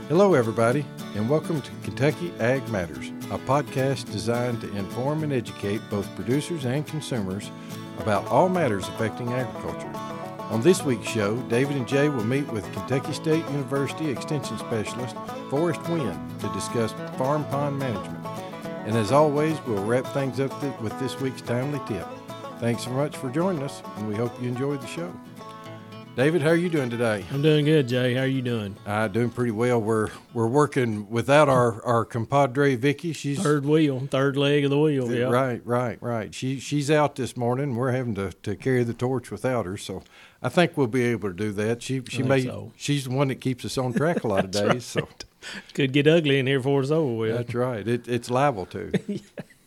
Hello, everybody, and welcome to Kentucky Ag Matters, a podcast designed to inform and educate both producers and consumers about all matters affecting agriculture. On this week's show, David and Jay will meet with Kentucky State University Extension Specialist Forrest Wynn to discuss farm pond management. And as always, we'll wrap things up with this week's timely tip. Thanks so much for joining us, and we hope you enjoyed the show. David, how are you doing today? I'm doing good, Jay. How are you doing? Doing pretty well. We're working without our compadre Vicky. She's third leg of the wheel. Yeah. Right. She's out this morning. We're having to carry the torch without her. So I think we'll be able to do that. She's the one that keeps us on track a lot of days. Right. So could get ugly in here before it's over with. That's right. It's liable to. Yeah.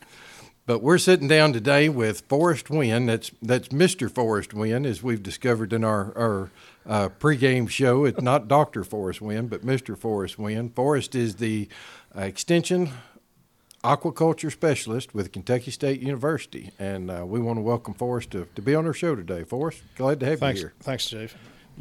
But we're sitting down today with Forrest Wynn. That's Mr. Forrest Wynn, as we've discovered in our pregame show. It's not Dr. Forrest Wynn, but Mr. Forrest Wynn. Forrest is the Extension Aquaculture Specialist with Kentucky State University. And we want to welcome Forrest to be on our show today. Forrest, glad to have you here. Thanks, Dave.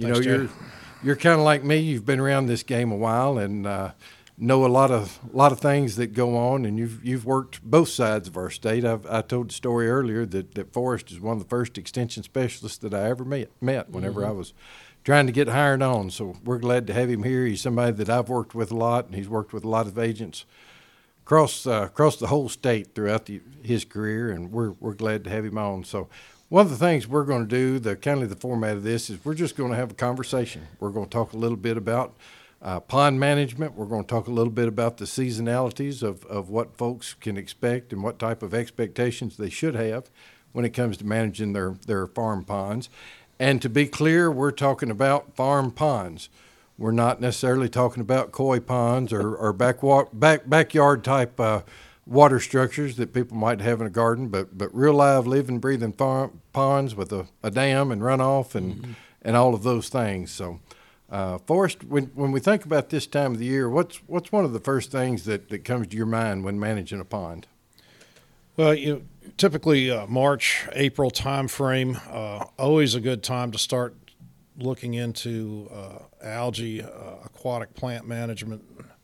You're kind of like me. You've been around this game a while and know a lot of things that go on, and you've worked both sides of our state. I told the story earlier that Forrest is one of the first extension specialists that I ever met whenever I was trying to get hired on. So we're glad to have him here. He's somebody that I've worked with a lot, and he's worked with a lot of agents across the whole state throughout his career, and we're glad to have him on. So one of the things we're going to do, the format of this, is we're just going to have a conversation. We're going to talk a little bit about pond management. We're going to talk a little bit about the seasonalities of what folks can expect and what type of expectations they should have when it comes to managing their farm ponds. And to be clear, we're talking about farm ponds. We're not necessarily talking about koi ponds or backyard type water structures that people might have in a garden, but real live, living, breathing ponds with a dam and runoff and all of those things. So Forrest, when we think about this time of the year, what's one of the first things that comes to your mind when managing a pond? Well, typically March, April time frame, always a good time to start looking into algae, aquatic plant management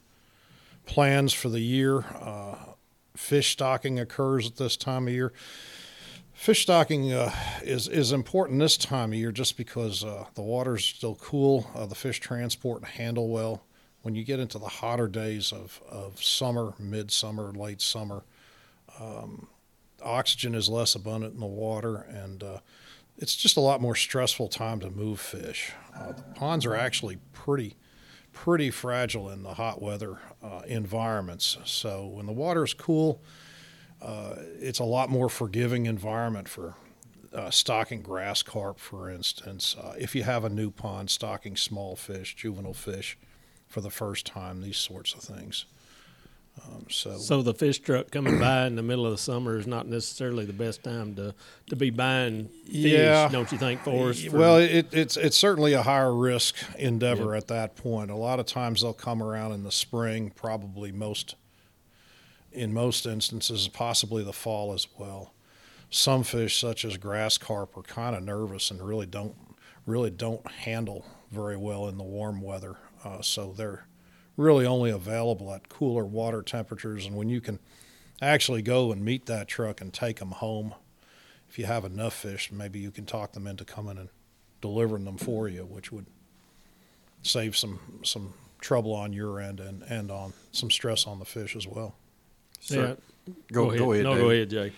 plans for the year. Fish stocking occurs at this time of year. Fish stocking is important this time of year just because the water's still cool, the fish transport and handle well. When you get into the hotter days of summer, midsummer, late summer, oxygen is less abundant in the water, and it's just a lot more stressful time to move fish. The ponds are actually pretty fragile in the hot weather environments. So when the water is cool, it's a lot more forgiving environment for stocking grass carp, for instance. If you have a new pond, stocking small fish, juvenile fish for the first time, these sorts of things. So the fish truck coming by in the middle of the summer is not necessarily the best time to be buying fish, don't you think, Forrest? Well, it's certainly a higher risk endeavor at that point. A lot of times they'll come around in the spring, probably in most instances, possibly the fall as well. Some fish, such as grass carp, are kind of nervous and really don't handle very well in the warm weather. So they're really only available at cooler water temperatures. And when you can actually go and meet that truck and take them home, if you have enough fish, maybe you can talk them into coming and delivering them for you, which would save some trouble on your end and on some stress on the fish as well. So, yeah. Go ahead. No, go ahead, Jay.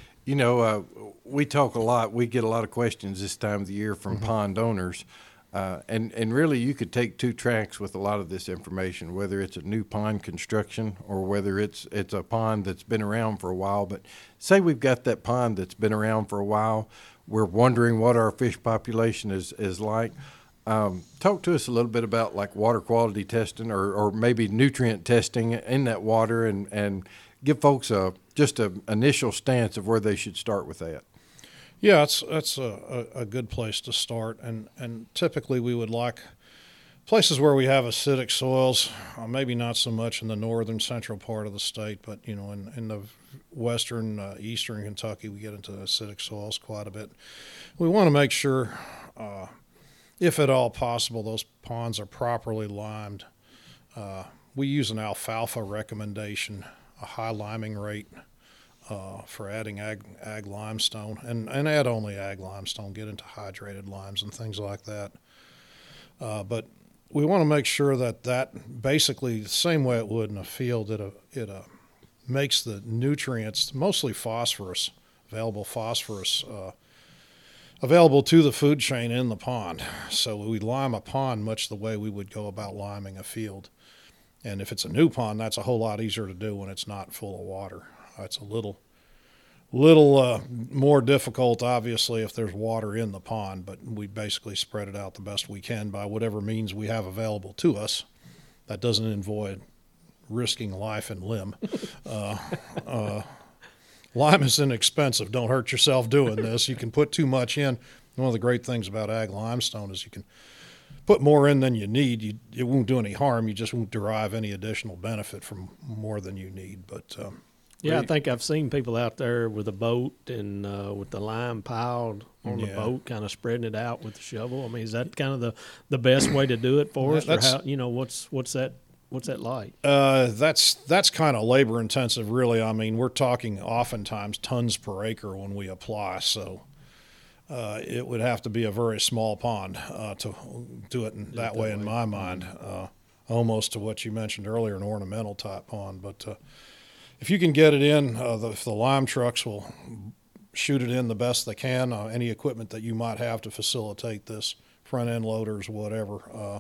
We talk a lot. We get a lot of questions this time of the year from pond owners. And really, you could take two tracks with a lot of this information, whether it's a new pond construction or whether it's a pond that's been around for a while. But say we've got that pond that's been around for a while. We're wondering what our fish population is like. Talk to us a little bit about like water quality testing or maybe nutrient testing in that water and give folks just an initial stance of where they should start with that. Yeah, that's a good place to start, and typically we would like places where we have acidic soils, maybe not so much in the northern central part of the state, but in the western, eastern Kentucky, we get into acidic soils quite a bit. We want to make sure, if at all possible, those ponds are properly limed we use an alfalfa recommendation, a high liming rate for adding ag limestone, and add only ag limestone, get into hydrated limes and things like that. But we want to make sure that basically the same way it would in a field, it makes the nutrients, mostly phosphorus, available to the food chain in the pond. So we lime a pond much the way we would go about liming a field. And if it's a new pond, that's a whole lot easier to do when it's not full of water. It's a little more difficult, obviously, if there's water in the pond, but we basically spread it out the best we can by whatever means we have available to us. That doesn't involve risking life and limb. Lime is inexpensive. Don't hurt yourself doing this. You can put too much in. One of the great things about ag limestone is you can put more in than you need. It won't do any harm. You just won't derive any additional benefit from more than you need. But I think I've seen people out there with a boat and with the lime piled on the boat, kind of spreading it out with the shovel. I mean, is that kind of the best way to do it for us? Or how, what's that? What's that like? That's kind of labor intensive, really. I mean, we're talking oftentimes tons per acre when we apply. So it would have to be a very small pond to do it in that way, in my mind. Almost to what you mentioned earlier, an ornamental type pond. But if you can get it in, the lime trucks will shoot it in the best they can. Any equipment that you might have to facilitate this, front end loaders, whatever.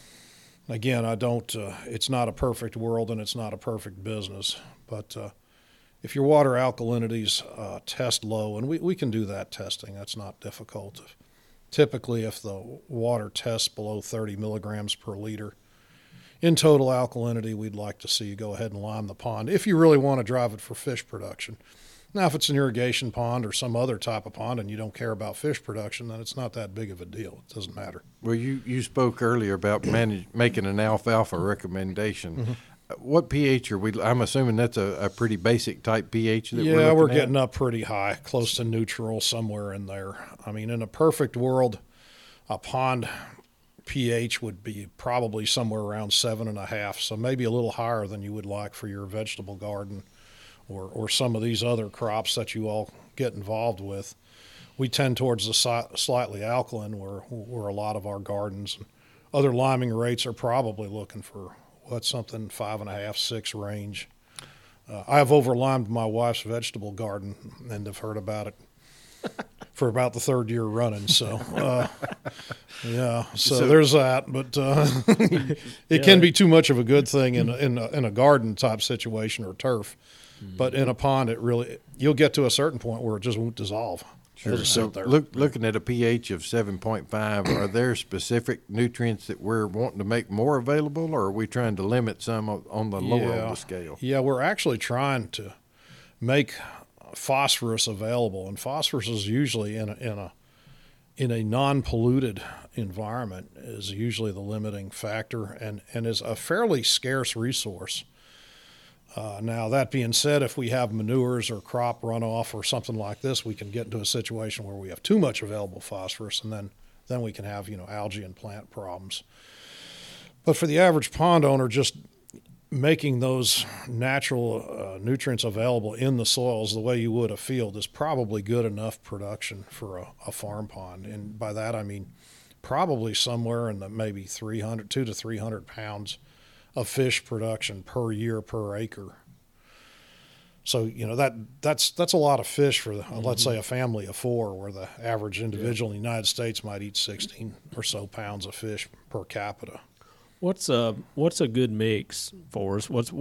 Again, it's not a perfect world and it's not a perfect business, but if your water alkalinities test low, and we can do that testing, that's not difficult. Typically, if the water tests below 30 milligrams per liter in total alkalinity, we'd like to see you go ahead and lime the pond if you really want to drive it for fish production. Now, if it's an irrigation pond or some other type of pond and you don't care about fish production, then it's not that big of a deal. It doesn't matter. Well, you spoke earlier about making an alfalfa recommendation. Mm-hmm. What pH are we? I'm assuming that's a pretty basic type pH that we're getting up pretty high, close to neutral, somewhere in there. I mean, in a perfect world, a pond pH would be probably somewhere around 7.5, so maybe a little higher than you would like for your vegetable garden or some of these other crops that you all get involved with. We tend towards the slightly alkaline, where a lot of our gardens and other liming rates are probably looking for something 5.5, 6 range. I have over-limed my wife's vegetable garden and have heard about it for about the third year running. So, so there's that. But it can be too much of a good thing in a garden type situation or turf. Mm-hmm. But in a pond, you'll get to a certain point where it just won't dissolve. Sure. So looking at a pH of 7.5, are there specific nutrients that we're wanting to make more available, or are we trying to limit some on the lower of the scale? Yeah, we're actually trying to make phosphorus available, and phosphorus is usually in a non-polluted environment is usually the limiting factor, and is a fairly scarce resource. Now, that being said, if we have manures or crop runoff or something like this, we can get into a situation where we have too much available phosphorus, and then we can have algae and plant problems. But for the average pond owner, just making those natural nutrients available in the soils the way you would a field is probably good enough production for a farm pond. And by that I mean probably somewhere in the maybe 200 to 300 pounds of fish production per year per acre. So that's a lot of fish for let's say a family of 4, where the average individual in the United States might eat 16 or so pounds of fish per capita. What's a good mix for us? What's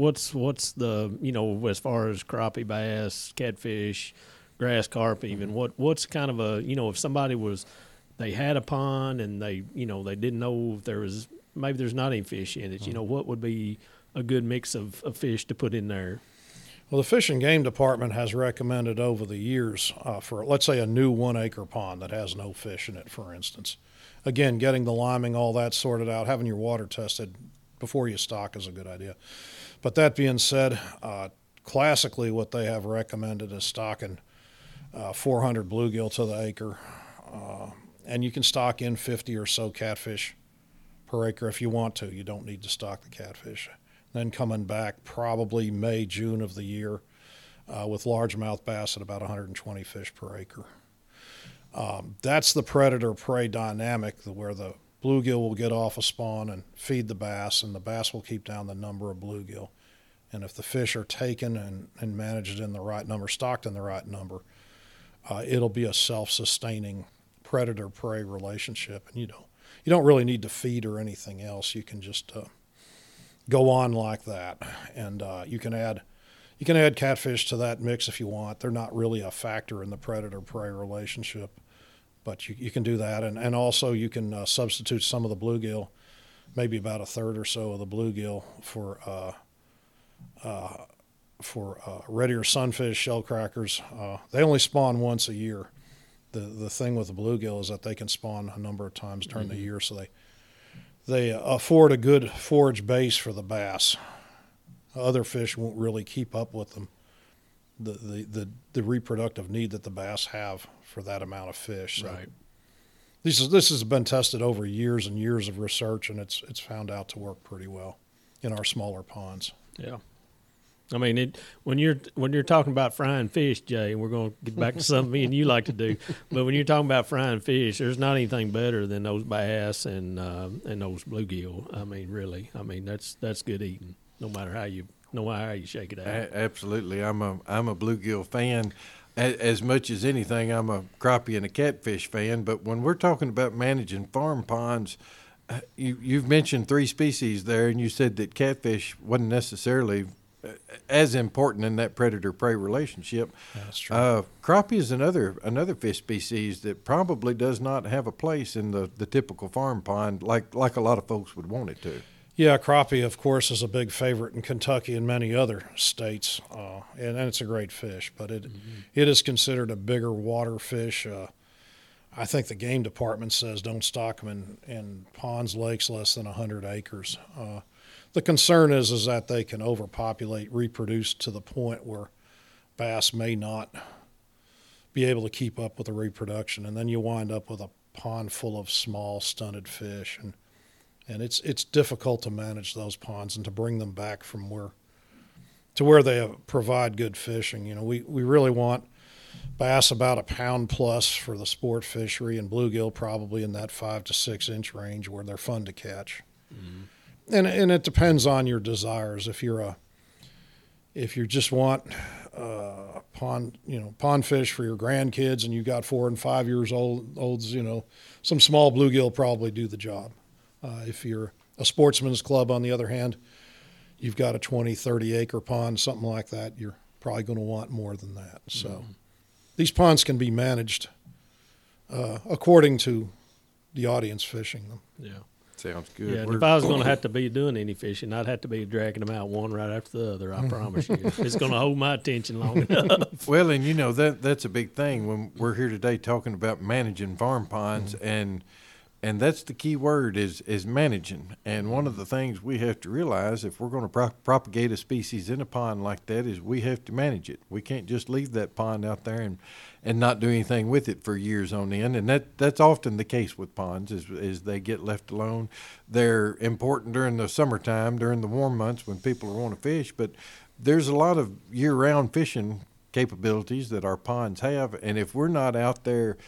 the as far as crappie, bass, catfish, grass carp, even what's kind of a if somebody they had a pond and they didn't know if maybe there's not any fish in it. What would be a good mix of fish to put in there? Well, the Fish and Game Department has recommended over the years for, let's say, a new 1-acre pond that has no fish in it, for instance. Again, getting the liming, all that sorted out, having your water tested before you stock is a good idea. But that being said, classically what they have recommended is stocking 400 bluegill to the acre. And you can stock in 50 or so catfish per acre if you want to. You don't need to stock the catfish. then coming back probably May, June of the year with largemouth bass at about 120 fish per acre. That's the predator-prey dynamic where the bluegill will get off a spawn and feed the bass, and the bass will keep down the number of bluegill. And if the fish are taken and managed in the right number, stocked in the right number, it'll be a self-sustaining predator-prey relationship. And you don't really need to feed or anything else. You can just go on like that, and you can add catfish to that mix if you want. They're not really a factor in the predator-prey relationship, but you can do that. And also you can substitute some of the bluegill, maybe about a third or so of the bluegill for red-ear sunfish, shellcrackers. They only spawn once a year. The thing with the bluegill is that they can spawn a number of times during the year, so they afford a good forage base for the bass. Other fish won't really keep up with them, the reproductive need that the bass have for that amount of fish. So Right. this has been tested over years and years of research, and it's found out to work pretty well in our smaller ponds. Yeah. I mean, when you're talking about frying fish, Jay, and we're going to get back to something me and you like to do, but when you're talking about frying fish, there's not anything better than those bass and those bluegill. I mean, really, that's good eating, no matter how you shake it out. Absolutely, I'm a bluegill fan. As much as anything, I'm a crappie and a catfish fan. But when we're talking about managing farm ponds, you've mentioned 3 species there, and you said that catfish wasn't necessarily as important in that predator-prey relationship. That's true. Crappie is another fish species that probably does not have a place in the typical farm pond like a lot of folks would want it to. Yeah, crappie, of course, is a big favorite in Kentucky and many other states, and it's a great fish. But it is considered a bigger water fish. I think the game department says don't stock them in ponds, lakes less than 100 acres. The concern is that they can overpopulate, reproduce to the point where bass may not be able to keep up with the reproduction, and then you wind up with a pond full of small, stunted fish, and it's difficult to manage those ponds and to bring them back from where they provide good fishing. We really want bass about a pound plus for the sport fishery, and bluegill probably in that 5 to 6 inch range where they're fun to catch. Mm-hmm. And it depends on your desires. If you just want pond fish for your grandkids, and you got 4 and 5 years olds, some small bluegill probably do the job. If you're a sportsman's club, on the other hand, you've got a 20, 30 acre pond, something like that, you're probably going to want more than that. So these ponds can be managed according to the audience fishing them. Yeah. Sounds good. Yeah, and if I was going to have to be doing any fishing, I'd have to be dragging them out one right after the other. I promise you, it's going to hold my attention long enough. Well, and that's a big thing when we're here today talking about managing farm ponds, and that's the key word is managing. And one of the things we have to realize if we're going to propagate a species in a pond like that is we have to manage it. We can't just leave that pond out there and not do anything with it for years on end. And that's often the case with ponds is they get left alone. They're important during the summertime, during the warm months when people want to fish, but there's a lot of year-round fishing capabilities that our ponds have. And if we're not out there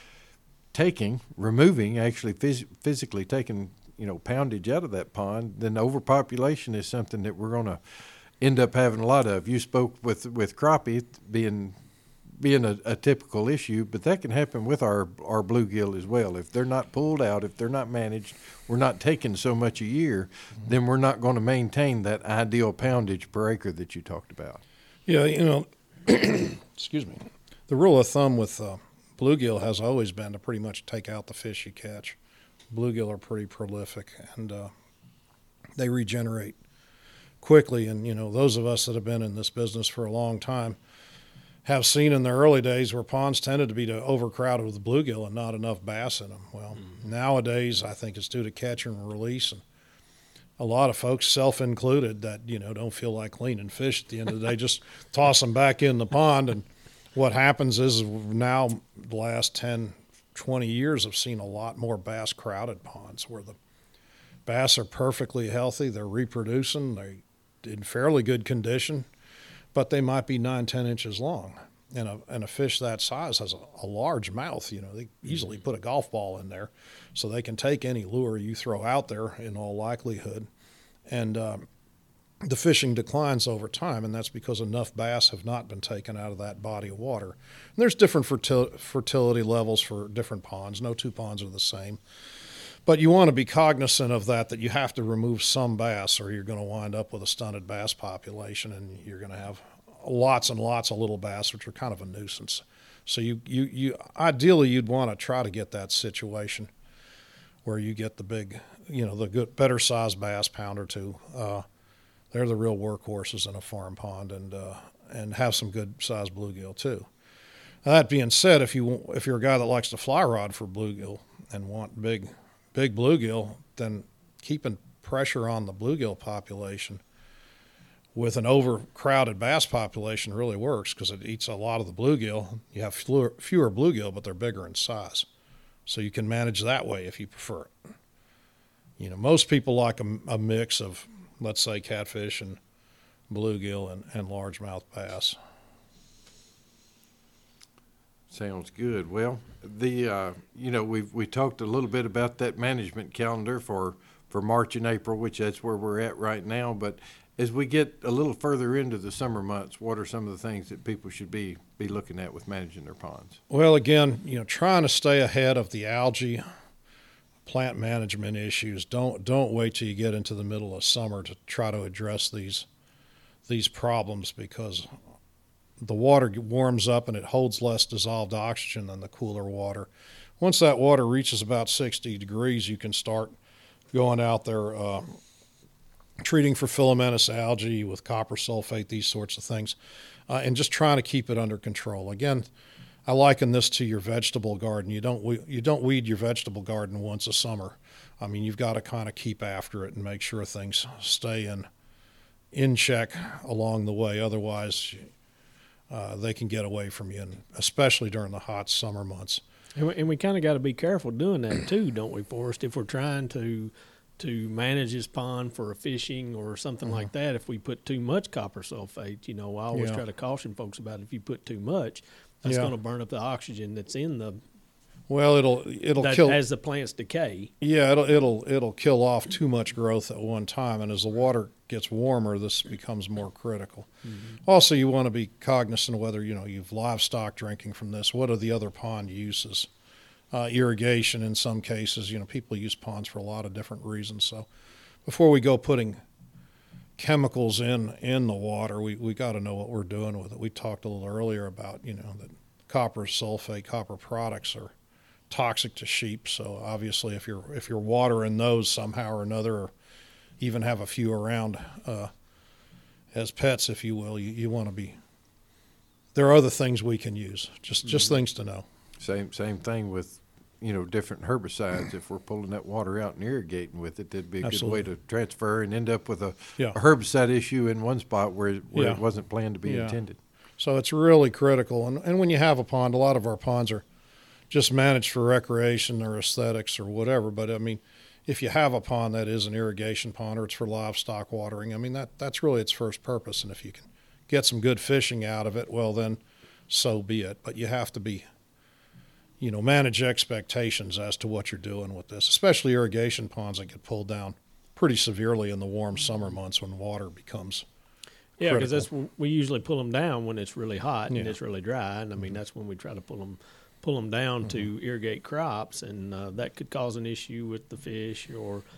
removing, actually physically taking, poundage out of that pond, then overpopulation is something that we're going to end up having a lot of. You spoke with crappie being a typical issue, but that can happen with our bluegill as well. If they're not pulled out, if they're not managed, we're not taking so much a year, then we're not going to maintain that ideal poundage per acre that you talked about. Yeah, excuse me. The rule of thumb with bluegill has always been to pretty much take out the fish you catch. Bluegill are pretty prolific, and they regenerate quickly. And, those of us that have been in this business for a long time have seen in the early days where ponds tended to be overcrowded with bluegill and not enough bass in them. Well, nowadays I think it's due to catch and release, and a lot of folks, self-included, that, don't feel like cleaning fish at the end of the day, just toss them back in the pond. And what happens is now the last 10, 20 years I've seen a lot more bass crowded ponds where the bass are perfectly healthy, they're reproducing, in fairly good condition, but they might be 9-10 inches long. And a fish that size has a large mouth. They easily put a golf ball in there, so they can take any lure you throw out there in all likelihood. And the fishing declines over time, and that's because enough bass have not been taken out of that body of water. And there's different fertility levels for different ponds. No two ponds are the same. But you want to be cognizant of that you have to remove some bass, or you're going to wind up with a stunted bass population, and you're going to have lots and lots of little bass, which are kind of a nuisance. So you ideally you'd want to try to get that situation where you get the big, the good, better sized bass, pound or two. They're the real workhorses in a farm pond, and have some good sized bluegill too. Now, that being said, if you're a guy that likes to fly rod for bluegill and want big bluegill, then keeping pressure on the bluegill population with an overcrowded bass population really works, because it eats a lot of the bluegill. You have fewer bluegill, but they're bigger in size. So you can manage that way if you prefer it. Most people like a mix of, let's say, catfish and bluegill and largemouth bass. Sounds good. Well, we talked a little bit about that management calendar for March and April, which that's where we're at right now. But as we get a little further into the summer months, what are some of the things that people should be looking at with managing their ponds? Well, again, trying to stay ahead of the algae plant management issues. Don't wait till you get into the middle of summer to try to address these problems, because the water warms up and it holds less dissolved oxygen than the cooler water. Once that water reaches about 60 degrees, you can start going out there treating for filamentous algae with copper sulfate, these sorts of things, and just trying to keep it under control. Again, I liken this to your vegetable garden. You don't weed your vegetable garden once a summer. I mean, you've got to kind of keep after it and make sure things stay in check along the way. Otherwise, they can get away from you, and especially during the hot summer months. And we kind of got to be careful doing that too, don't we, Forrest? If we're trying to manage this pond for a fishing or something like that, if we put too much copper sulfate, I always try to caution folks about it. If you put too much, that's going to burn up the oxygen that's in the. Well, it'll kill as the plants decay. Yeah, it'll kill off too much growth at one time, and as the water gets warmer, this becomes more critical. Mm-hmm. Also, you want to be cognizant of whether you've livestock drinking from this. What are the other pond uses? Irrigation in some cases. People use ponds for a lot of different reasons. So, before we go putting chemicals in the water, we got to know what we're doing with it. We talked a little earlier about that copper sulfate, copper products are toxic to sheep. So obviously, if you're watering those somehow or another, or even have a few around as pets, if you will, you want to be. There are other things we can use. Just things to know. Same thing with different herbicides. If we're pulling that water out and irrigating with it, that'd be a Absolutely. good way to transfer and end up with a herbicide issue in one spot where it wasn't planned to be intended. So it's really critical. And when you have a pond, a lot of our ponds are just managed for recreation or aesthetics or whatever. But I mean, if you have a pond that is an irrigation pond or it's for livestock watering, I mean, that's really its first purpose. And if you can get some good fishing out of it, well, then so be it. But you have to be, manage expectations as to what you're doing with this, especially irrigation ponds that get pulled down pretty severely in the warm summer months when water becomes Yeah, because critical. we usually pull them down when it's really hot and it's really dry, and I mean that's when we try to pull them down to irrigate crops, and that could cause an issue with the fish,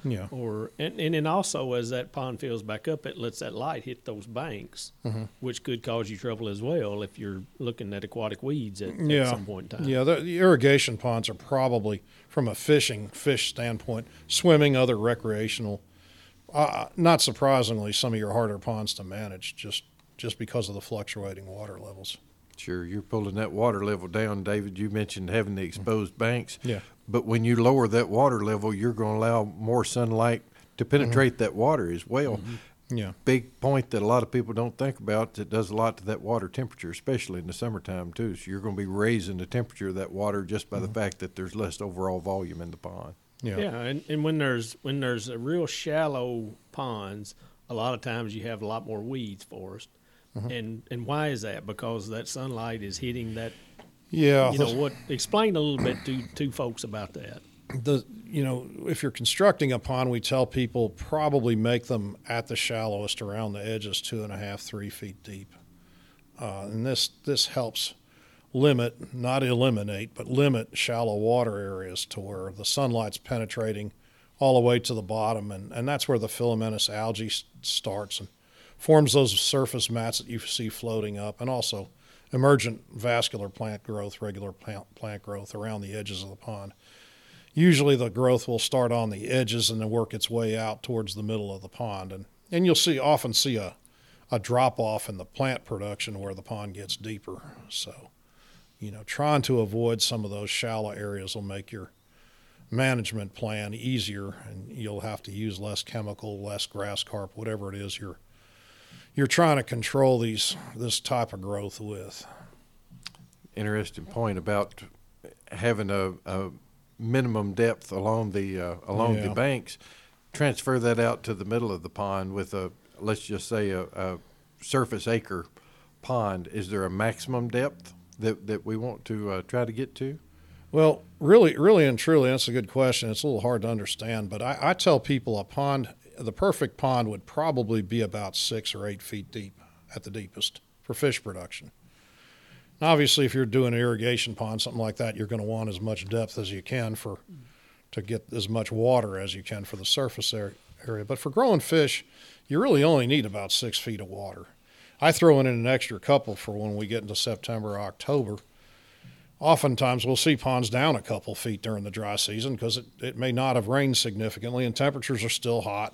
and then also as that pond fills back up, it lets that light hit those banks, which could cause you trouble as well if you're looking at aquatic weeds at some point in time. Yeah, the irrigation ponds are probably, from a fish standpoint, swimming, other recreational. Not surprisingly, some of your harder ponds to manage just because of the fluctuating water levels. Sure, you're pulling that water level down, David. You mentioned having the exposed banks. Yeah. But when you lower that water level, you're going to allow more sunlight to penetrate that water as well. Yeah. Big point that a lot of people don't think about that does a lot to that water temperature, especially in the summertime too. So you're going to be raising the temperature of that water just by the fact that there's less overall volume in the pond. Yeah, and when there's a real shallow ponds, a lot of times you have a lot more weeds, Forrest. And why is that? Because that sunlight is hitting that. Yeah. You know what? Explain a little bit to folks about that. If you're constructing a pond, we tell people probably make them at the shallowest around the edges 2.5, 3 feet deep. And this helps limit, not eliminate, but limit shallow water areas to where the sunlight's penetrating all the way to the bottom. And that's where the filamentous algae starts and forms those surface mats that you see floating up, and also emergent vascular plant growth, regular plant growth around the edges of the pond. Usually the growth will start on the edges and then work its way out towards the middle of the pond. And you'll often see a drop off in the plant production where the pond gets deeper. So, trying to avoid some of those shallow areas will make your management plan easier, and you'll have to use less chemical, less grass carp, whatever it is you're trying to control this type of growth with. Interesting point about having a minimum depth along the banks. Transfer that out to the middle of the pond with let's just say a surface acre pond. Is there a maximum depth that we want to try to get to? Well, really and truly, that's a good question. It's a little hard to understand, but I tell people the perfect pond would probably be about 6 or 8 feet deep at the deepest for fish production. Now, obviously, if you're doing an irrigation pond, something like that, you're going to want as much depth as you can to get as much water as you can for the surface area. But for growing fish, you really only need about 6 feet of water. I throw in an extra couple for when we get into September or October. Oftentimes we'll see ponds down a couple feet during the dry season because it may not have rained significantly and temperatures are still hot.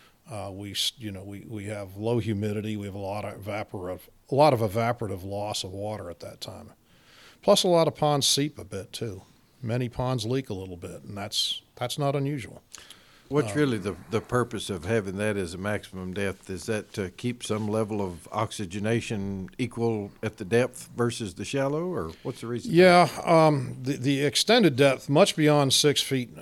We have low humidity. We have a lot of evaporative loss of water at that time. Plus, a lot of ponds seep a bit too. Many ponds leak a little bit, and that's not unusual. What's really the purpose of having that as a maximum depth? Is that to keep some level of oxygenation equal at the depth versus the shallow, or what's the reason? Yeah, the extended depth, much beyond 6 feet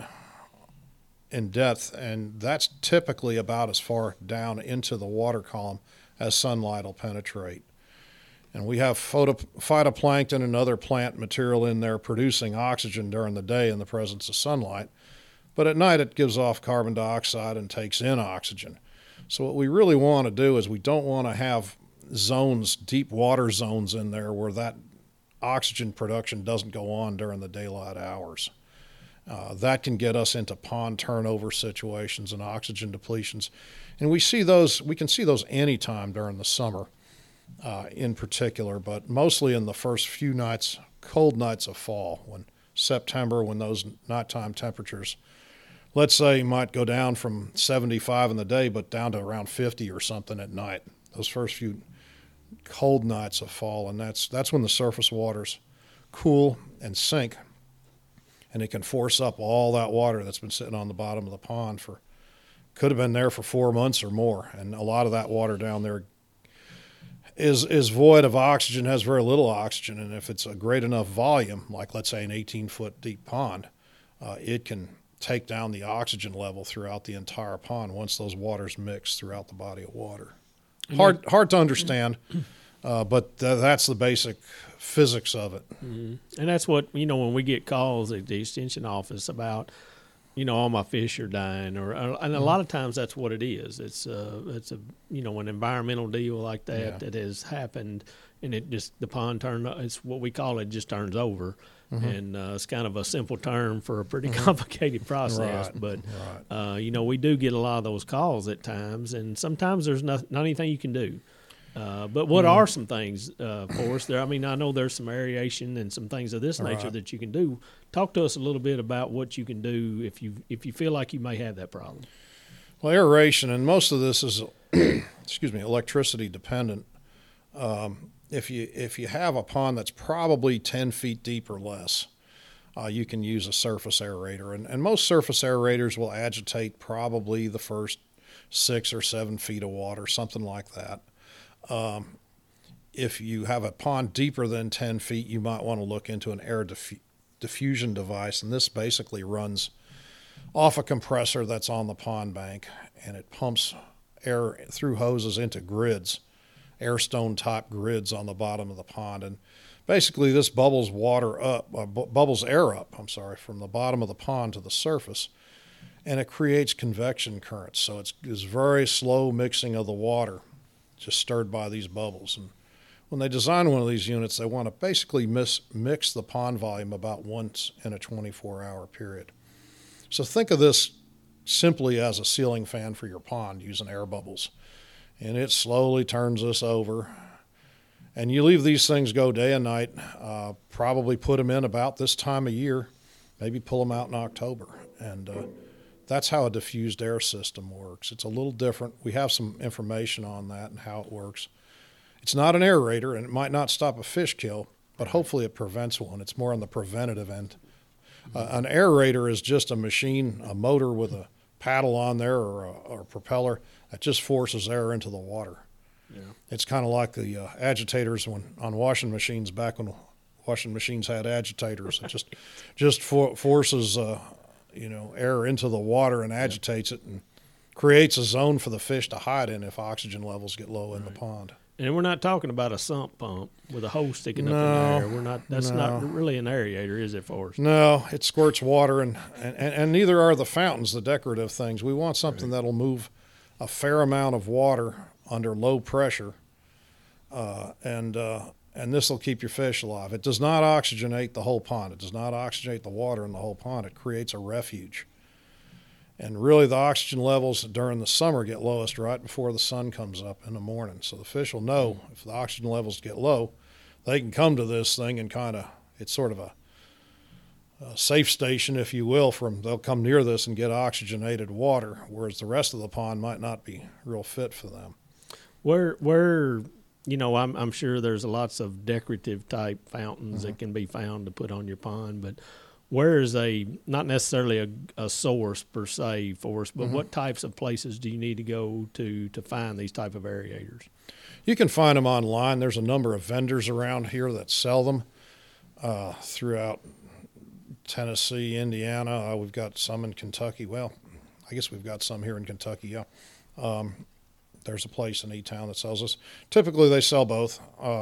in depth, and that's typically about as far down into the water column as sunlight will penetrate. And we have phytoplankton and other plant material in there producing oxygen during the day in the presence of sunlight. But at night it gives off carbon dioxide and takes in oxygen. So what we really want to do is we don't want to have zones, deep water zones in there where that oxygen production doesn't go on during the daylight hours. That can get us into pond turnover situations and oxygen depletions. And we can see those anytime during the summer in particular, but mostly in the first few nights, cold nights of fall, September, when those nighttime temperatures, let's say, might go down from 75 in the day, but down to around 50 or something at night. Those first few cold nights of fall, and that's when the surface waters cool and sink, and it can force up all that water that's been sitting on the bottom of the pond could have been there for 4 months or more, and a lot of that water down there is void of oxygen, has very little oxygen, and if it's a great enough volume, like let's say an 18-foot deep pond, it can take down the oxygen level throughout the entire pond once those waters mix throughout the body of water. Hard to understand, but that's the basic physics of it. Mm-hmm. And that's what, when we get calls at the extension office about, all my fish are dying, and a lot of times that's what it is. It's an environmental deal like that that has happened, and the pond it's what we call it, just turns over. Mm-hmm. And it's kind of a simple term for a pretty complicated process. Right. But, we do get a lot of those calls at times, and sometimes there's not anything you can do. But what are some things for us there? I mean, I know there's some aeration and some things of this nature that you can do. Talk to us a little bit about what you can do if you feel like you may have that problem. Well, aeration, and most of this is, electricity dependent. If you have a pond that's probably 10 feet deep or less, you can use a surface aerator. And most surface aerators will agitate probably the first 6 or 7 feet of water, something like that. If you have a pond deeper than 10 feet, you might want to look into an air diffusion device. And this basically runs off a compressor that's on the pond bank, and it pumps air through hoses into grids, air stone type grids on the bottom of the pond. And basically this bubbles air up, from the bottom of the pond to the surface, and it creates convection currents. So it's very slow mixing of the water, just stirred by these bubbles. And when they design one of these units, they want to basically mix the pond volume about once in a 24-hour period. So think of this simply as a ceiling fan for your pond using air bubbles. And it slowly turns this over. And you leave these things go day and night, probably put them in about this time of year, maybe pull them out in October. And that's how a diffused air system works. It's a little different. We have some information on that and how it works. It's not an aerator, and it might not stop a fish kill, but hopefully it prevents one. It's more on the preventative end. An aerator is just a machine, a motor with a paddle on there or a propeller that just forces air into the water. Yeah. It's kind of like the agitators on washing machines back when washing machines had agitators. It just forces air into the water and agitates it and creates a zone for the fish to hide in if oxygen levels get low in the pond. And we're not talking about a sump pump with a hose sticking up in the air. That's not really an aerator, is it, for us? No, it squirts water, and neither are the fountains, the decorative things. We want something that'll move a fair amount of water under low pressure, and this will keep your fish alive. It does not oxygenate the whole pond. It does not oxygenate the water in the whole pond. It creates a refuge. And really, the oxygen levels during the summer get lowest right before the sun comes up in the morning. So the fish will know if the oxygen levels get low, they can come to this thing and it's sort of a safe station, if you will, they'll come near this and get oxygenated water, whereas the rest of the pond might not be real fit for them. Where I'm sure there's lots of decorative type fountains that can be found to put on your pond, but where is not necessarily a source per se for us, but what types of places do you need to go to find these type of aerators? You can find them online. There's a number of vendors around here that sell them throughout Tennessee, Indiana. We've got some in Kentucky. Well, I guess we've got some here in Kentucky, yeah. There's a place in E-Town that sells this. Typically, they sell both.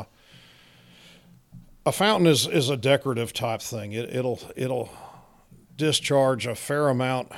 A fountain is a decorative type thing. It'll discharge a fair amount,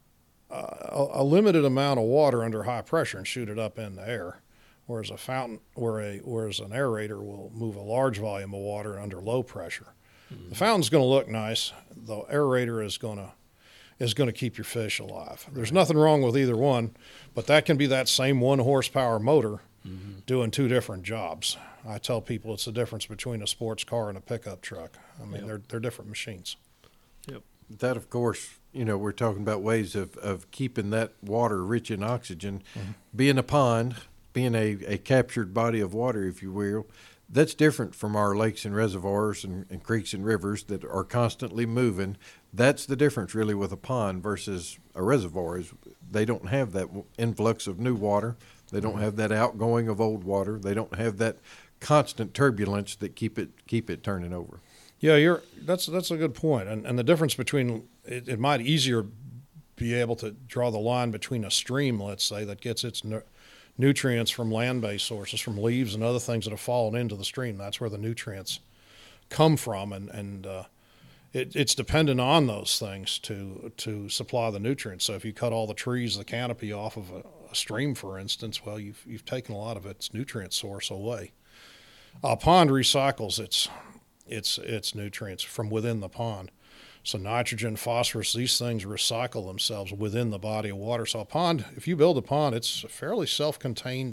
a limited amount of water under high pressure and shoot it up in the air. Whereas whereas an aerator will move a large volume of water under low pressure. The fountain's going to look nice. The aerator is going to keep your fish alive. There's nothing wrong with either one, but that can be that same 1 horsepower motor doing 2 different jobs. I tell people it's the difference between a sports car and a pickup truck. I mean, they're different machines. Yep. That, of course, we're talking about ways of keeping that water rich in oxygen. Being a pond, being a captured body of water, if you will, that's different from our lakes and reservoirs and creeks and rivers that are constantly moving. That's the difference really with a pond versus a reservoir is they don't have that influx of new water. They don't have that outgoing of old water. They don't have that constant turbulence that keep it turning over. Yeah, that's a good point. And the difference between it might easier be able to draw the line between a stream, let's say, that gets its nutrients from land-based sources, from leaves and other things that have fallen into the stream. That's where the nutrients come from, and it's dependent on those things to supply the nutrients. So if you cut all the trees, the canopy off of a stream, for instance, well, you've taken a lot of its nutrient source away. A pond recycles its nutrients from within the pond. So nitrogen, phosphorus, these things recycle themselves within the body of water. So a pond, if you build a pond, it's a fairly self-contained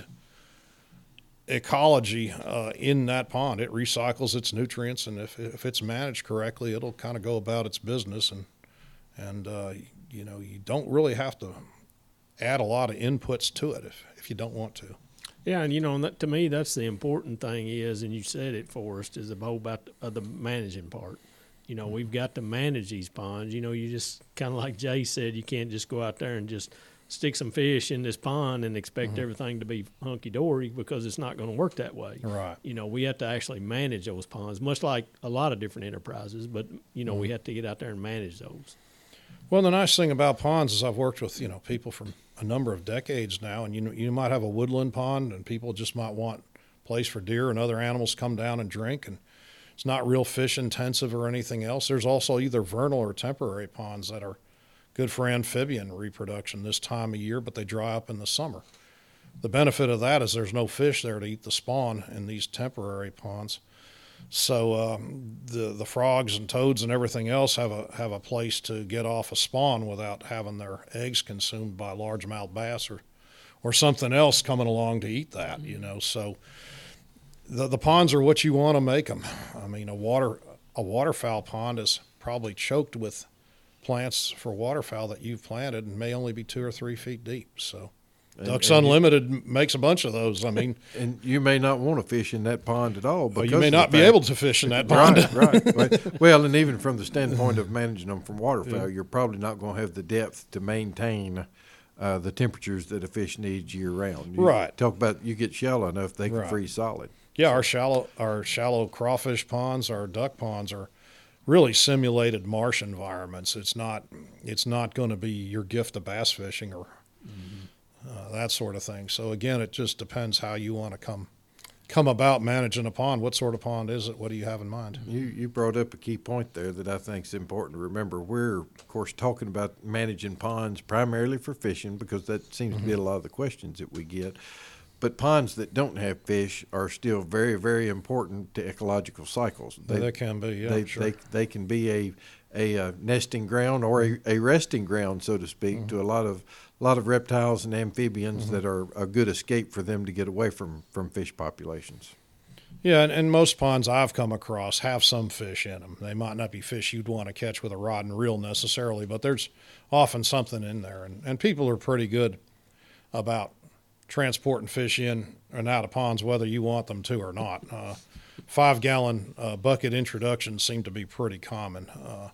ecology in that pond. It recycles its nutrients, and if it's managed correctly, it'll kind of go about its business. And you don't really have to add a lot of inputs to it if you don't want to. Yeah, and to me, that's the important thing is, and you said it, Forrest, is about the managing part. We've got to manage these ponds. You just kind of like Jay said, you can't just go out there and just stick some fish in this pond and expect everything to be hunky-dory, because it's not going to work that way. Right. We have to actually manage those ponds, much like a lot of different enterprises, but, we have to get out there and manage those. Well, the nice thing about ponds is I've worked with, people from a number of decades now, and you might have a woodland pond, and people just might want a place for deer and other animals to come down and drink, and it's not real fish intensive or anything else. There's also either vernal or temporary ponds that are good for amphibian reproduction this time of year, but they dry up in the summer. The benefit of that is there's no fish there to eat the spawn in these temporary ponds. So the frogs and toads and everything else have a place to get off a spawn without having their eggs consumed by largemouth bass or something else coming along to eat that. So the ponds are what you want to make them. I mean, a waterfowl pond is probably choked with plants for waterfowl that you've planted and may only be 2 or 3 feet deep. So Ducks Unlimited makes a bunch of those. I mean, and you may not want to fish in that pond at all. Because you may not be able to fish in that pond. Right. Well, and even from the standpoint of managing them from waterfowl, you're probably not going to have the depth to maintain the temperatures that a fish needs year round. Right. Talk about you get shallow enough, they can freeze solid. Yeah, our shallow crawfish ponds, our duck ponds are really simulated marsh environments. It's not going to be your gift of bass fishing or that sort of thing. So again, it just depends how you want to come about managing a pond. What sort of pond is it? What do you have in mind? You brought up a key point there that I think is important to remember. We're, of course, talking about managing ponds primarily for fishing because that seems to be a lot of the questions that we get. But ponds that don't have fish are still very, very important to ecological cycles. They can be, yeah, sure. They can be a nesting ground or a resting ground, so to speak, to a lot of reptiles and amphibians that are a good escape for them to get away from fish populations. Yeah, and most ponds I've come across have some fish in them. They might not be fish you'd want to catch with a rod and reel necessarily, but there's often something in there. And people are pretty good about transporting fish in and out of ponds whether you want them to or not. 5-gallon bucket introductions seem to be pretty common.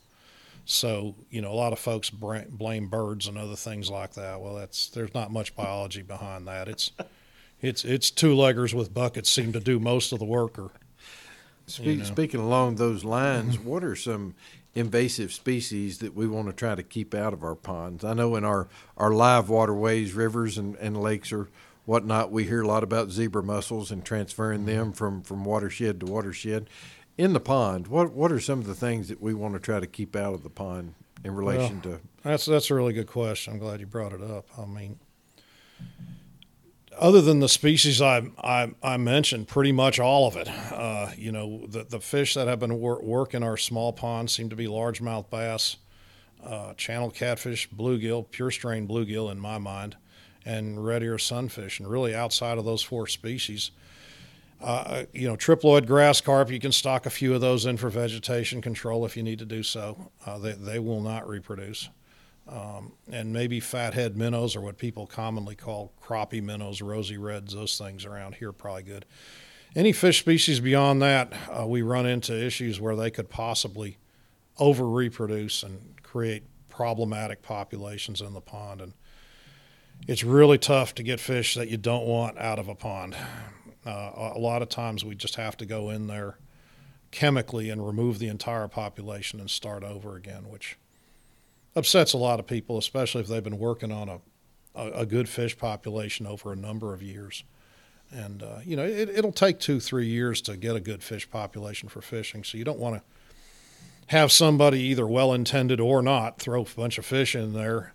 So, a lot of folks blame birds and other things like that. Well, there's not much biology behind that. It's two-leggers with buckets seem to do most of the work. Speaking along those lines, what are some invasive species that we want to try to keep out of our ponds? I know in our live waterways, rivers and lakes or whatnot, we hear a lot about zebra mussels and transferring them from watershed to watershed. In the pond, what are some of the things that we want to try to keep out of the pond in relation to? That's a really good question. I'm glad you brought it up. I mean, other than the species I mentioned, pretty much all of it. The fish that have been working our small ponds seem to be largemouth bass, channel catfish, bluegill, pure strain bluegill in my mind, and red ear sunfish. And really outside of those 4 species, triploid grass carp, you can stock a few of those in for vegetation control if you need to do so. They will not reproduce. And maybe fathead minnows, or what people commonly call crappie minnows, rosy reds, those things around here are probably good. Any fish species beyond that, we run into issues where they could possibly over-reproduce and create problematic populations in the pond. And it's really tough to get fish that you don't want out of a pond. A lot of times we just have to go in there chemically and remove the entire population and start over again, which upsets a lot of people, especially if they've been working on a good fish population over a number of years. And, it'll take 2-3 years to get a good fish population for fishing, so you don't want to have somebody, either well-intended or not, throw a bunch of fish in there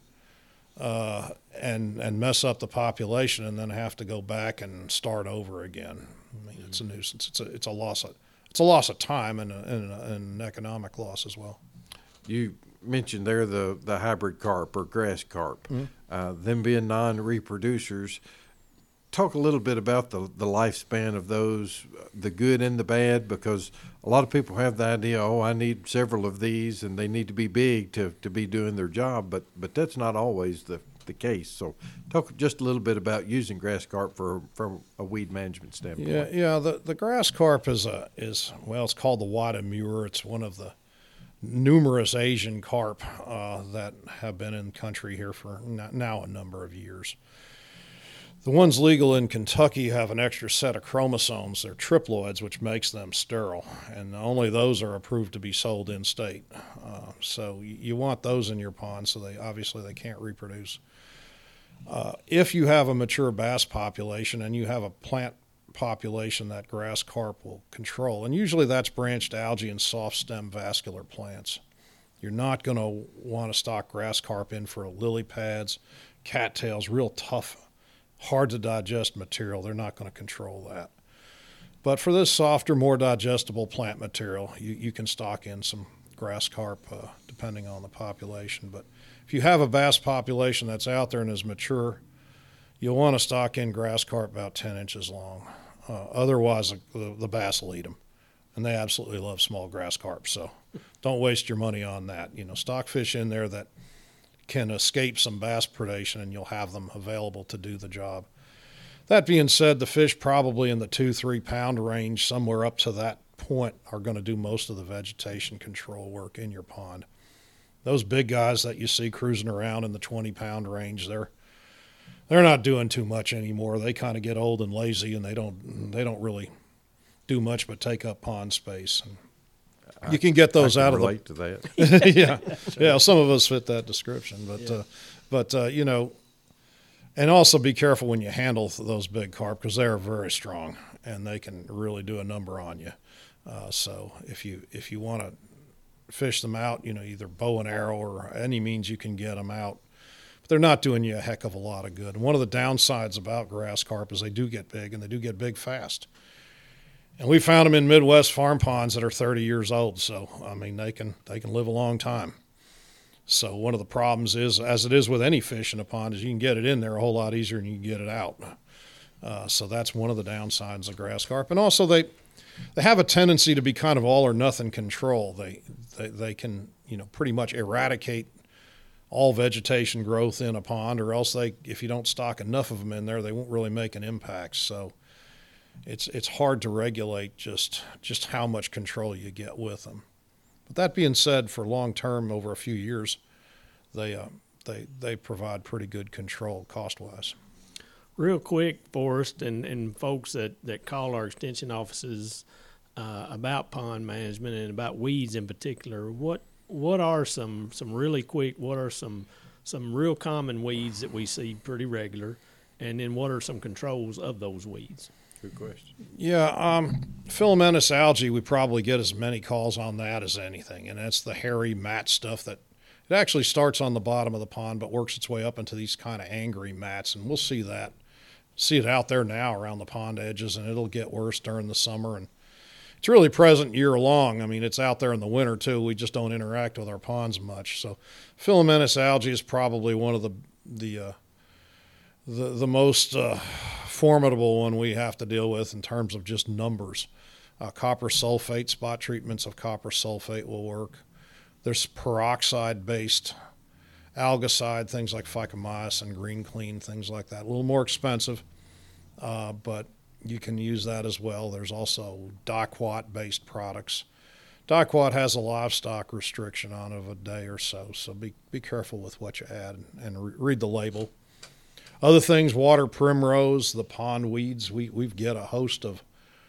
and mess up the population and then have to go back and start over again. I mean, it's a nuisance. It's a loss of time and an economic loss as well. You mentioned there the hybrid carp or grass carp, them being non-reproducers. Talk a little bit about the lifespan of those, the good and the bad, because a lot of people have the idea, I need several of these and they need to be big to be doing their job, but that's not always the case. So talk just a little bit about using grass carp from a weed management standpoint. Yeah. The grass carp is it's called the Wada Mure. It's one of the numerous Asian carp that have been in the country here for now a number of years. The ones legal in Kentucky have an extra set of chromosomes. They're triploids, which makes them sterile, and only those are approved to be sold in state. So you want those in your pond, so they can't reproduce. If you have a mature bass population and you have a plant population that grass carp will control, and usually that's branched algae and soft stem vascular plants. You're not going to want to stock grass carp in for lily pads, cattails, real tough, hard to digest material. They're not going to control that. But for this softer, more digestible plant material, you can stock in some grass carp depending on the population. But if you have a bass population that's out there and is mature, you'll want to stock in grass carp about 10 inches long. Otherwise, the bass will eat them. And they absolutely love small grass carp. So don't waste your money on that. Stock fish in there that can escape some bass predation, and you'll have them available to do the job. That being said, the fish probably in the 2-3 pound range, somewhere up to that point, are going to do most of the vegetation control work in your pond. Those big guys that you see cruising around in the 20 pound range, they're not doing too much anymore. They kind of get old and lazy, and they don't really do much but take up pond space. And you can get those I can out of relate to that. yeah. Some of us fit that description, but and also be careful when you handle those big carp, because they are very strong and they can really do a number on you. So if you want to fish them out, either bow and arrow or any means you can get them out. But they're not doing you a heck of a lot of good. And one of the downsides about grass carp is they do get big, and they do get big fast. And we found them in Midwest farm ponds that are 30 years old. So, they can live a long time. So one of the problems is, as it is with any fish in a pond, is you can get it in there a whole lot easier than you can get it out. So that's one of the downsides of grass carp. And also they have a tendency to be kind of all or nothing control. They can, pretty much eradicate all vegetation growth in a pond, or else if you don't stock enough of them in there, they won't really make an impact. So it's hard to regulate just how much control you get with them. But that being said, for long term, over a few years, they provide pretty good control cost-wise. Real quick, Forrest, and folks that call our extension offices about pond management and about weeds in particular, what are some really quick, what are some real common weeds that we see pretty regular, and then what are some controls of those weeds? Good question. Yeah, filamentous algae, we probably get as many calls on that as anything, and that's the hairy mat stuff that it actually starts on the bottom of the pond but works its way up into these kind of angry mats, and we'll see it out there now around the pond edges, and it'll get worse during the summer, and it's really present year long. It's out there in the winter too. We just don't interact with our ponds much. So filamentous algae is probably one of the most formidable one we have to deal with in terms of just numbers. Copper sulfate, spot treatments of copper sulfate will work. There's peroxide-based algicide, things like ficamycin, green clean, things like that. A little more expensive, but you can use that as well. There's also Diquat-based products. Diquat has a livestock restriction on it of a day or so be careful with what you add and read the label. Other things, water primrose, the pond weeds, we get a host of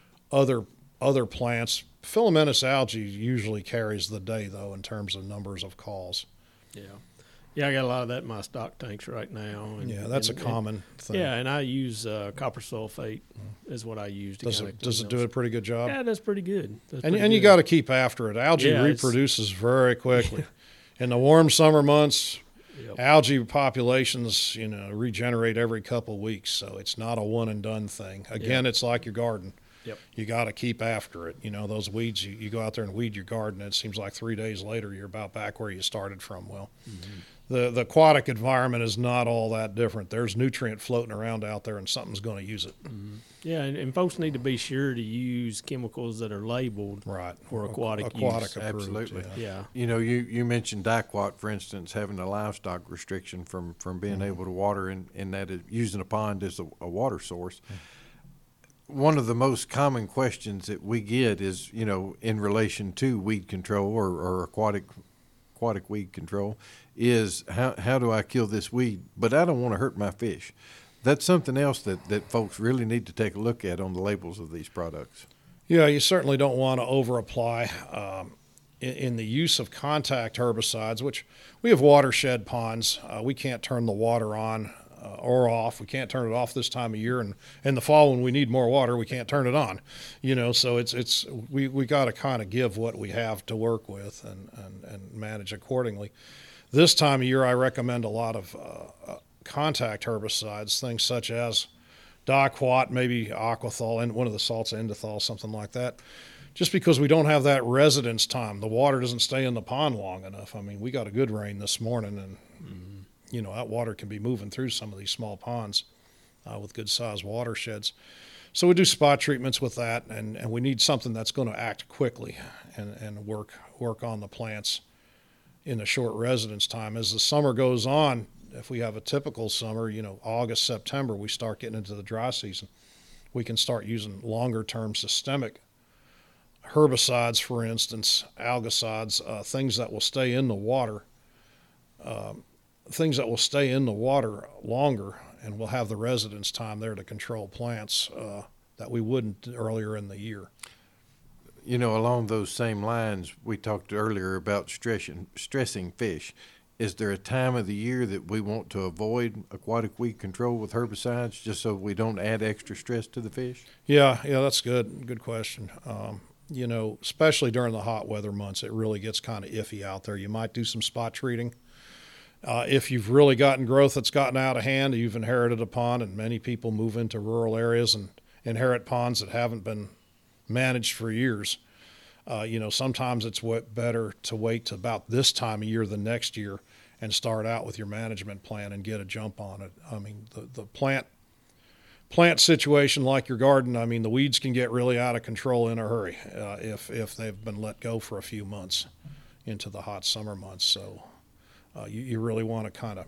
other plants. Filamentous algae usually carries the day, though, in terms of numbers of calls. Yeah, I got a lot of that in my stock tanks right now. And, that's a common thing. Yeah, and I use copper sulfate is what I use. Does it do a pretty good job? Yeah, that's pretty good. And you got to keep after it. Algae reproduces very quickly. In the warm summer months, algae populations, regenerate every couple of weeks, so it's not a one and done thing. Again, It's like your garden. Yep. You got to keep after it. Those weeds, you go out there and weed your garden, and it seems like 3 days later you're about back where you started from. Well, the aquatic environment is not all that different. There's nutrient floating around out there, and something's going to use it. Yeah, and folks need to be sure to use chemicals that are labeled for aquatic use. Approved, absolutely. Yeah. You mentioned Diquat, for instance, having a livestock restriction from being able to water in that using a pond as a water source. One of the most common questions that we get is, in relation to weed control or aquatic weed control, is how do I kill this weed? But I don't want to hurt my fish. That's something else that folks really need to take a look at on the labels of these products. Yeah, you certainly don't want to over-apply in the use of contact herbicides, which we have watershed ponds. We can't turn the water on or off. We can't turn it off this time of year, and in the fall when we need more water, we can't turn it on. So we got to kind of give what we have to work with and manage accordingly. This time of year, I recommend a lot of contact herbicides, things such as Diquat, maybe Aquathol, and one of the salts, Indothol, something like that. Just because we don't have that residence time, the water doesn't stay in the pond long enough. I mean, we got a good rain this morning, and that water can be moving through some of these small ponds with good sized watersheds. So we do spot treatments with that, and we need something that's going to act quickly and work on the plants in a short residence time. As the summer goes on, if we have a typical summer, August, September, we start getting into the dry season. We can start using longer term systemic herbicides, for instance, algicides, things that will stay in the water, longer, and we'll have the residence time there to control plants that we wouldn't earlier in the year. Along those same lines, we talked earlier about stressing fish. Is there a time of the year that we want to avoid aquatic weed control with herbicides just so we don't add extra stress to the fish? Yeah, that's good. Good question. Especially during the hot weather months, it really gets kind of iffy out there. You might do some spot treating. If you've really gotten growth that's gotten out of hand, you've inherited a pond, and many people move into rural areas and inherit ponds that haven't been managed for years. Sometimes it's better to wait to about this time of year the next year and start out with your management plan and get a jump on it. I mean, the plant situation like your garden, I mean, the weeds can get really out of control in a hurry if they've been let go for a few months into the hot summer months. So you really want to kind of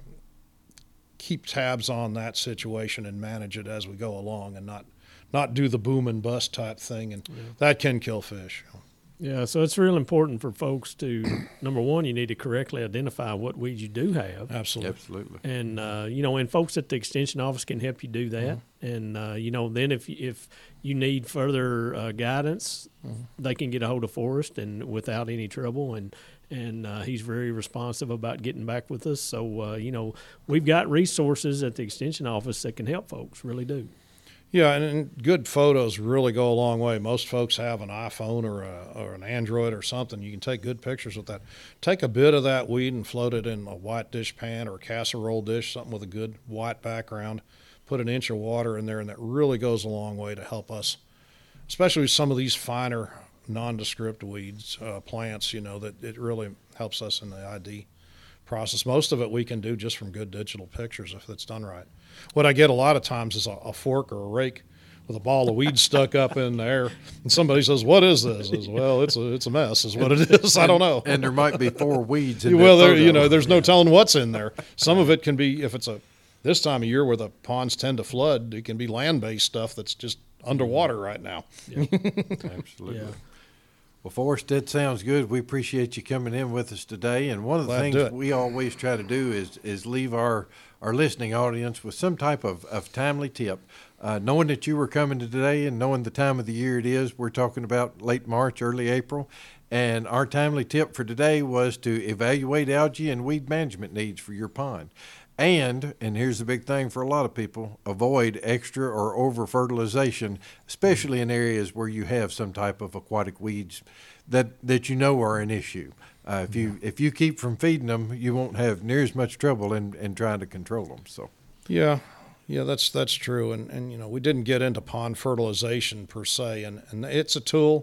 keep tabs on that situation and manage it as we go along, and not do the boom and bust type thing, and that can kill fish. Yeah, so it's real important for folks to, number one, you need to correctly identify what weeds you do have. Absolutely. And, and folks at the Extension office can help you do that. Mm-hmm. And, then if you need further guidance, they can get a hold of Forrest and without any trouble. And he's very responsive about getting back with us. So, we've got resources at the Extension office that can help folks, really do. Yeah, and good photos really go a long way. Most folks have an iPhone or an Android or something. You can take good pictures with that. Take a bit of that weed and float it in a white dish pan or a casserole dish, something with a good white background. Put an inch of water in there, and that really goes a long way to help us, especially with some of these finer, nondescript weeds, plants, that it really helps us in the ID process. Most of it we can do just from good digital pictures if it's done right. What I get a lot of times is a fork or a rake with a ball of weeds stuck up in the air, and somebody says, "What is this?" I says, well, it's a mess, is what it is. I don't know. And there might be 4 weeds in there's no telling what's in there. Some of it can be, if it's this time of year where the ponds tend to flood, it can be land-based stuff that's just underwater right now. Yeah. Absolutely. Yeah. Well, Forrest, that sounds good. We appreciate you coming in with us today. And one of the things we always try to do is leave our listening audience with some type of timely tip. Knowing that you were coming today and knowing the time of the year it is, we're talking about late March, early April. And our timely tip for today was to evaluate algae and weed management needs for your pond. And here's the big thing for a lot of people, avoid extra or over fertilization, especially in areas where you have some type of aquatic weeds that are an issue. If you keep from feeding them, you won't have near as much trouble in trying to control them. So, yeah, that's true. And we didn't get into pond fertilization per se, and it's a tool.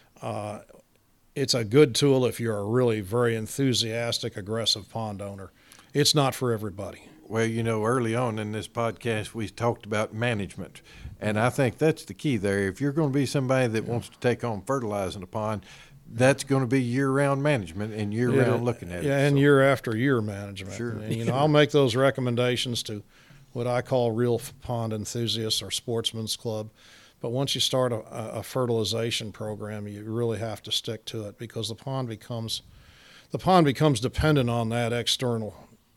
It's a good tool if you're a really very enthusiastic, aggressive pond owner. It's not for everybody. Well, early on in this podcast, we talked about management, and I think that's the key there. If you're going to be somebody that wants to take on fertilizing a pond, that's going to be year-round management and year-round looking at it. Yeah, and year after year management. Sure. And, I'll make those recommendations to what I call real pond enthusiasts or sportsman's club. But once you start a fertilization program, you really have to stick to it, because the pond becomes dependent on that external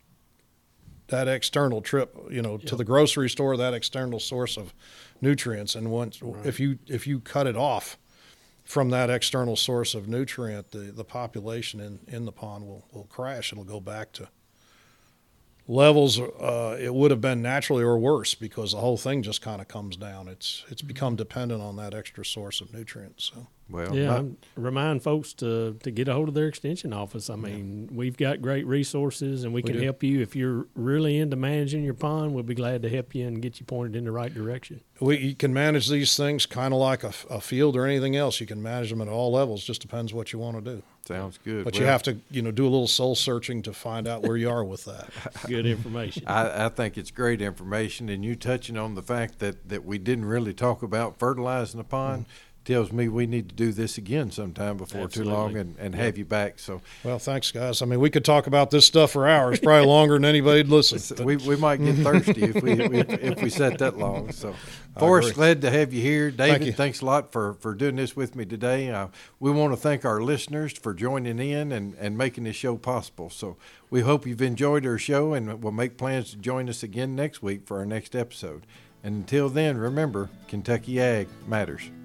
trip, to the grocery store, that external source of nutrients. And if you cut it off from that external source of nutrient, the population in the pond will crash. It'll go back levels, it would have been naturally or worse because the whole thing just kind of comes down. It's become dependent on that extra source of nutrients. So. Well, Yeah, remind folks to get a hold of their extension office. I mean, we've got great resources, and we can help you. If you're really into managing your pond, we'll be glad to help you and get you pointed in the right direction. You can manage these things kind of like a field or anything else. You can manage them at all levels. Just depends what you want to do. sounds good. But you have to, do a little soul searching to find out where you are with that. Good information. I think it's great information, and you touching on the fact that we didn't really talk about fertilizing the pond tells me we need to do this again sometime before too long and have you back. So, well, thanks, guys. I mean, we could talk about this stuff for hours, probably longer than anybody'd listen. we might get thirsty if we sat that long. So, Forrest, glad to have you here. David, thanks a lot for doing this with me today. We want to thank our listeners for joining in and making this show possible. So we hope you've enjoyed our show, and we'll make plans to join us again next week for our next episode. And until then, remember, Kentucky Ag matters.